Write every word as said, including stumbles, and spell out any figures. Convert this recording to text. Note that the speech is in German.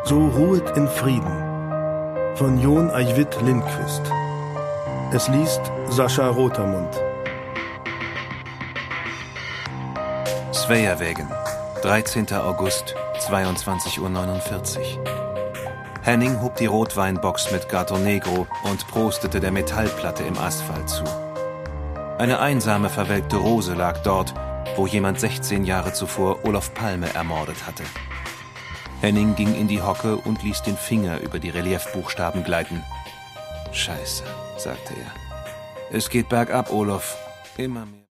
So ruhet in Frieden von Jon Ajvit Lindqvist. Es liest Sascha Rotermund. Sveavägen, dreizehnter August, zweiundzwanzig Uhr neunundvierzig. Henning hob die Rotweinbox mit Gato Negro und prostete der Metallplatte im Asphalt zu. Eine einsame, verwelkte Rose lag dort, wo jemand sechzehn Jahre zuvor Olof Palme ermordet hatte. Henning ging in die Hocke und ließ den Finger über die Reliefbuchstaben gleiten. »Scheiße«, sagte er. »Es geht bergab, Olof. Immer mehr.«